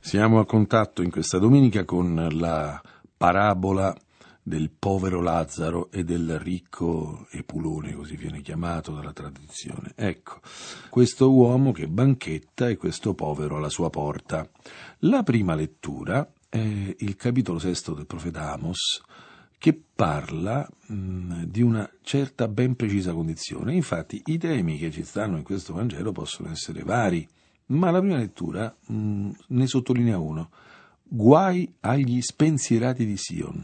Siamo a contatto in questa domenica con la parabola del povero Lazzaro e del ricco Epulone, così viene chiamato dalla tradizione. Ecco, questo uomo che banchetta e questo povero alla sua porta. La prima lettura è il capitolo 6 del profeta Amos, che parla di una certa ben precisa condizione. Infatti i temi che ci stanno in questo Vangelo possono essere vari, ma la prima lettura ne sottolinea uno: guai agli spensierati di Sion,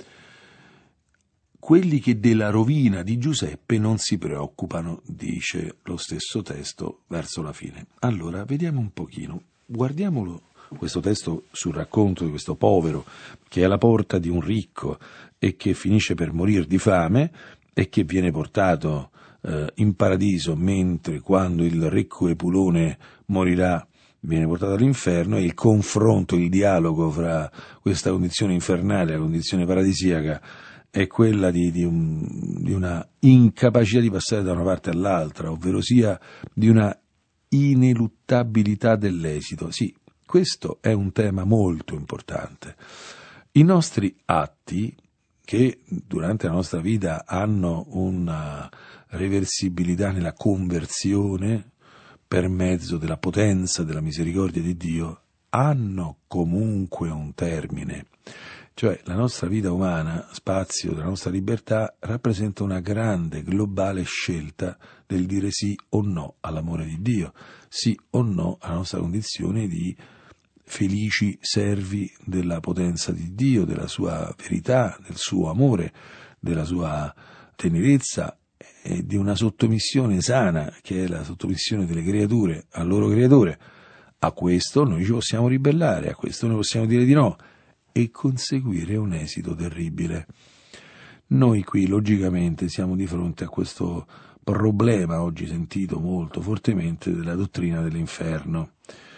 quelli che della rovina di Giuseppe non si preoccupano, dice lo stesso testo verso la fine. Allora, vediamo un pochino, guardiamolo questo testo sul racconto di questo povero che è alla porta di un ricco e che finisce per morire di fame e che viene portato in paradiso, mentre quando il ricco Epulone morirà viene portato all'inferno, e il confronto, il dialogo fra questa condizione infernale e la condizione paradisiaca è quella di una incapacità di passare da una parte all'altra, ovvero sia di una ineluttabilità dell'esito. Sì, questo è un tema molto importante. I nostri atti, che durante la nostra vita hanno una reversibilità nella conversione per mezzo della potenza della misericordia di Dio, hanno comunque un termine. Cioè la nostra vita umana, spazio della nostra libertà, rappresenta una grande, globale scelta del dire sì o no all'amore di Dio, sì o no alla nostra condizione di felici servi della potenza di Dio, della sua verità, del suo amore, della sua tenerezza e di una sottomissione sana, che è la sottomissione delle creature al loro creatore. A questo noi ci possiamo ribellare, a questo noi possiamo dire di no e conseguire un esito terribile. Noi qui logicamente siamo di fronte a questo problema, oggi sentito molto fortemente, della dottrina dell'inferno.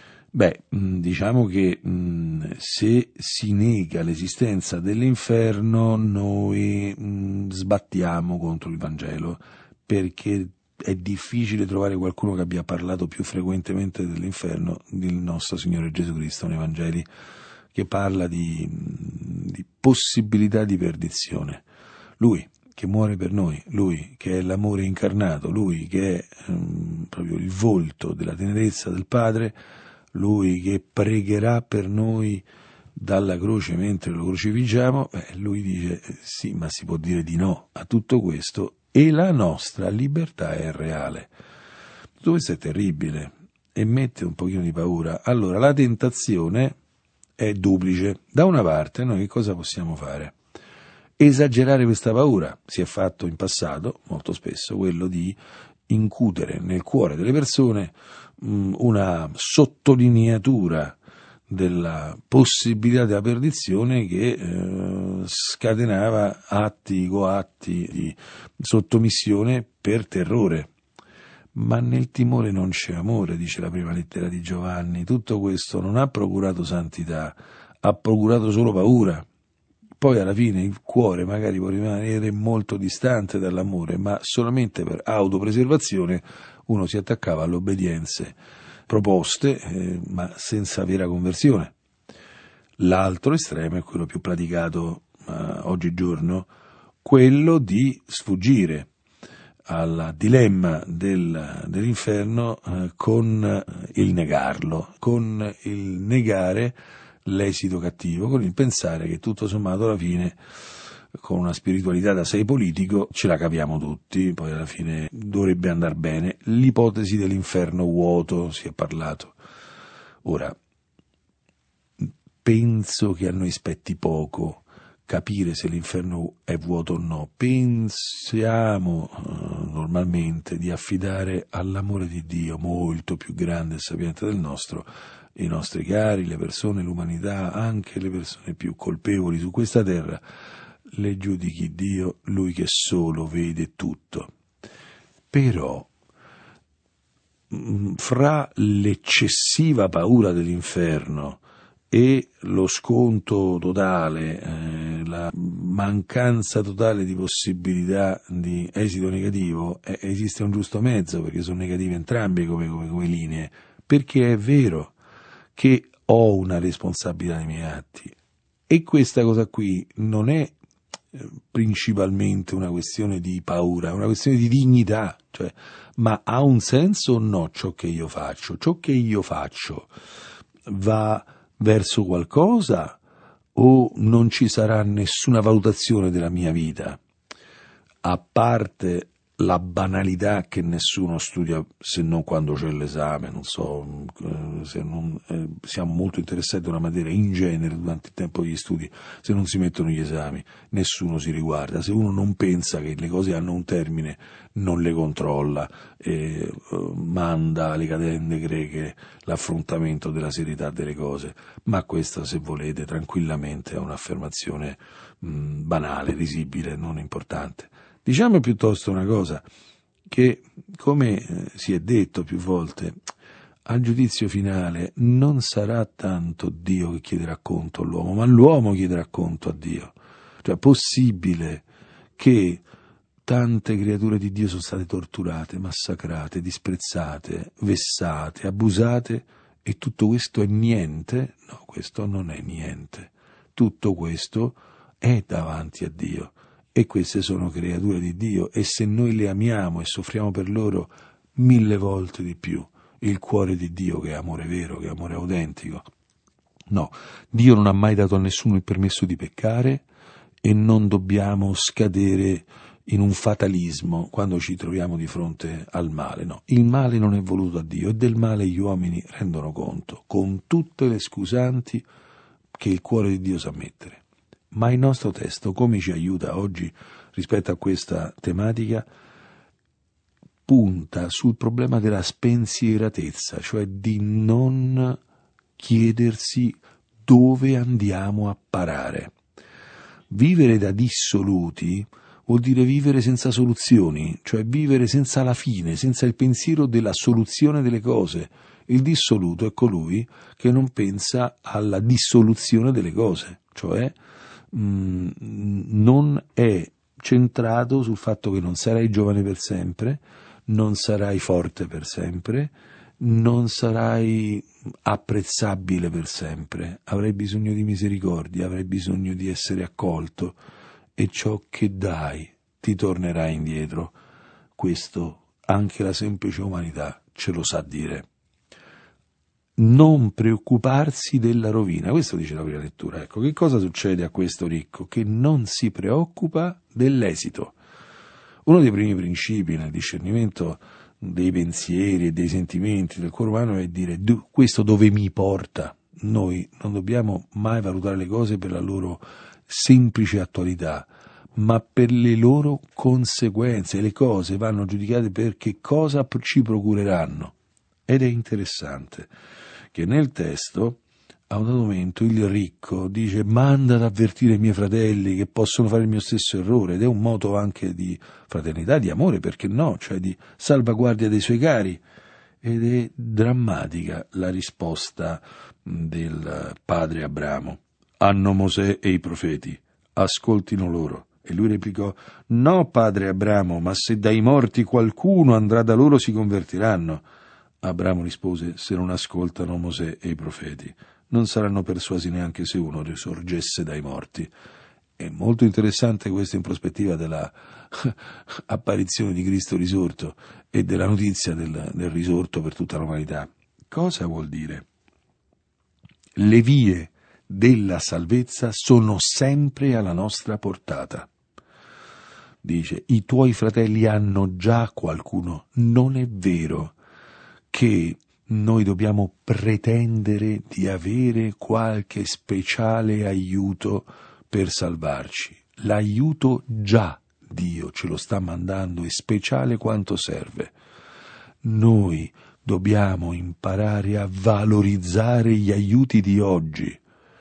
Diciamo che se si nega l'esistenza dell'inferno noi sbattiamo contro il Vangelo, perché è difficile trovare qualcuno che abbia parlato più frequentemente dell'inferno del nostro Signore Gesù Cristo nei Vangeli, che parla di possibilità di perdizione. Lui che muore per noi, lui che è l'amore incarnato, lui che è proprio il volto della tenerezza del Padre, lui che pregherà per noi dalla croce mentre lo crocifiggiamo, lui dice sì, ma si può dire di no a tutto questo e la nostra libertà è reale. Tutto questo è terribile e mette un pochino di paura. Allora la tentazione è duplice. Da una parte noi che cosa possiamo fare? Esagerare questa paura. Si è fatto in passato molto spesso quello di incutere nel cuore delle persone una sottolineatura della possibilità della perdizione che scatenava atti, coatti di sottomissione per terrore. Ma nel timore non c'è amore, dice la prima lettera di Giovanni. Tutto questo non ha procurato santità, ha procurato solo paura. Poi alla fine il cuore magari può rimanere molto distante dall'amore, ma solamente per autopreservazione uno si attaccava alle obbedienze proposte, ma senza vera conversione. L'altro estremo è quello più praticato oggigiorno, quello di sfuggire al dilemma dell'inferno con il negarlo, con il negare l'esito cattivo, con il pensare che tutto sommato alla fine con una spiritualità da sei politico ce la capiamo tutti, poi alla fine dovrebbe andar bene. L'ipotesi dell'inferno vuoto si è parlato. Ora, penso che a noi spetti poco capire se l'inferno è vuoto o no. Pensiamo normalmente di affidare all'amore di Dio, molto più grande e sapiente del nostro, i nostri cari, le persone, l'umanità, anche le persone più colpevoli su questa terra, le giudichi Dio, Lui che solo vede tutto. Però fra l'eccessiva paura dell'inferno e lo sconto totale, la mancanza totale di possibilità di esito negativo, esiste un giusto mezzo, perché sono negative entrambe come linee, perché è vero che ho una responsabilità nei miei atti. E questa cosa qui non è principalmente una questione di paura, è una questione di dignità, cioè, ma ha un senso o no ciò che io faccio? Ciò che io faccio va verso qualcosa o non ci sarà nessuna valutazione della mia vita? A parte la banalità che nessuno studia se non quando c'è l'esame, non so, se non, siamo molto interessati a una materia in genere durante il tempo degli studi, se non si mettono gli esami, nessuno si riguarda, se uno non pensa che le cose hanno un termine, non le controlla, manda alle catende greche l'affrontamento della serietà delle cose, ma questa, se volete, tranquillamente è un'affermazione banale, risibile, non importante. Diciamo piuttosto una cosa, che come si è detto più volte, al giudizio finale non sarà tanto Dio che chiederà conto all'uomo, ma l'uomo chiederà conto a Dio. Cioè, è possibile che tante creature di Dio sono state torturate, massacrate, disprezzate, vessate, abusate, e tutto questo è niente? No, questo non è niente. Tutto questo è davanti a Dio. E queste sono creature di Dio, e se noi le amiamo e soffriamo per loro 1000 volte di più, il cuore di Dio, che è amore vero, che è amore autentico. No, Dio non ha mai dato a nessuno il permesso di peccare, e non dobbiamo scadere in un fatalismo quando ci troviamo di fronte al male. No, il male non è voluto da Dio, e del male gli uomini rendono conto, con tutte le scusanti che il cuore di Dio sa mettere. Ma il nostro testo come ci aiuta oggi rispetto a questa tematica? Punta sul problema della spensieratezza, cioè di non chiedersi dove andiamo a parare. Vivere da dissoluti vuol dire vivere senza soluzioni, cioè vivere senza la fine, senza il pensiero della soluzione delle cose. Il dissoluto è colui che non pensa alla dissoluzione delle cose, cioè non è centrato sul fatto che non sarai giovane per sempre, non sarai forte per sempre, non sarai apprezzabile per sempre, avrai bisogno di misericordia, avrai bisogno di essere accolto, e ciò che dai ti tornerà indietro. Questo anche la semplice umanità ce lo sa dire. Non preoccuparsi della rovina, questo dice la prima lettura. Ecco, che cosa succede a questo ricco? Che non si preoccupa dell'esito. Uno dei primi principi nel discernimento dei pensieri e dei sentimenti del cuore umano è dire: questo dove mi porta? Noi non dobbiamo mai valutare le cose per la loro semplice attualità, ma per le loro conseguenze. Le cose vanno giudicate per che cosa ci procureranno. Ed è interessante che nel testo, a un dato momento, il ricco dice: manda ad avvertire i miei fratelli che possono fare il mio stesso errore, ed è un moto anche di fraternità, di amore, perché no, cioè di salvaguardia dei suoi cari. Ed è drammatica la risposta del padre Abramo: hanno Mosè e i profeti, ascoltino loro. E lui replicò: no, padre Abramo, ma se dai morti qualcuno andrà da loro si convertiranno. Abramo rispose: se non ascoltano Mosè e i profeti, non saranno persuasi neanche se uno risorgesse dai morti. È molto interessante questo in prospettiva della apparizione di Cristo risorto e della notizia del risorto per tutta l'umanità. Cosa vuol dire? Le vie della salvezza sono sempre alla nostra portata. Dice: i tuoi fratelli hanno già qualcuno. Non è vero che noi dobbiamo pretendere di avere qualche speciale aiuto per salvarci. L'aiuto già Dio ce lo sta mandando, è speciale quanto serve. Noi dobbiamo imparare a valorizzare gli aiuti di oggi.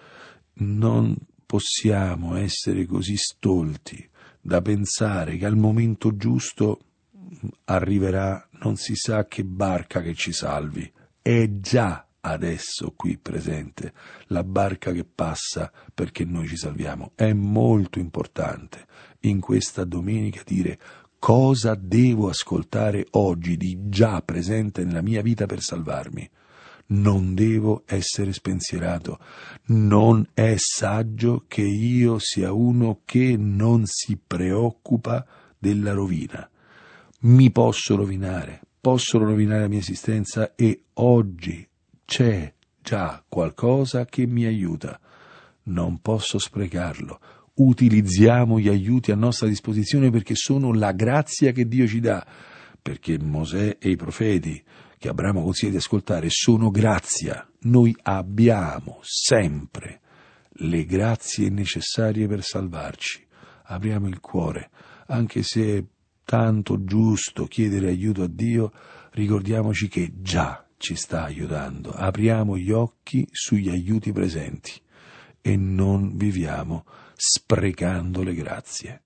Non possiamo essere così stolti da pensare che al momento giusto arriverà non si sa che barca che ci salvi. È già adesso qui presente la barca che passa perché noi ci salviamo. È molto importante in questa domenica dire: cosa devo ascoltare oggi di già presente nella mia vita per salvarmi? Non devo essere spensierato. Non è saggio che io sia uno che non si preoccupa della rovina. Mi posso rovinare la mia esistenza e oggi c'è già qualcosa che mi aiuta. Non posso sprecarlo. Utilizziamo gli aiuti a nostra disposizione perché sono la grazia che Dio ci dà, perché Mosè e i profeti che Abramo consiglia di ascoltare sono grazia. Noi abbiamo sempre le grazie necessarie per salvarci. Apriamo il cuore, anche se è tanto giusto chiedere aiuto a Dio, ricordiamoci che già ci sta aiutando. Apriamo gli occhi sugli aiuti presenti e non viviamo sprecando le grazie.